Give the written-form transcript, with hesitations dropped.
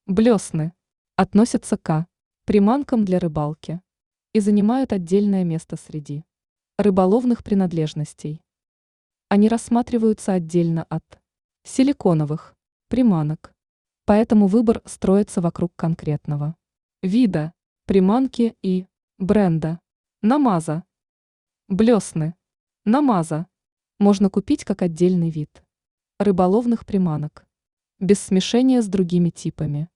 Блесны относятся к приманкам для рыбалки и занимают отдельное место среди рыболовных принадлежностей. Они рассматриваются отдельно от силиконовых приманок, поэтому выбор строится вокруг конкретного вида приманки и бренда. Намаза. Блесны. Намаза можно купить как отдельный вид рыболовных приманок, без смешения с другими типами.